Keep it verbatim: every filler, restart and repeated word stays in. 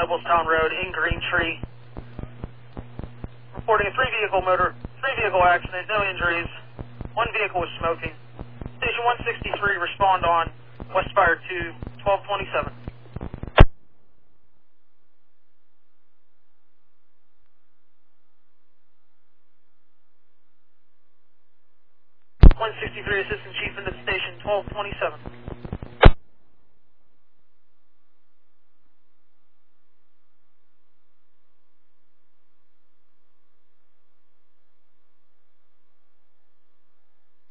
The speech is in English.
Noblestown Road in Green Tree. Reporting a three vehicle motor, three vehicle accident, no injuries. One vehicle was smoking. Station one sixty-three, respond on Westfire two, twelve twenty-seven. one sixty-three, Assistant Chief into the station, twelve twenty-seven.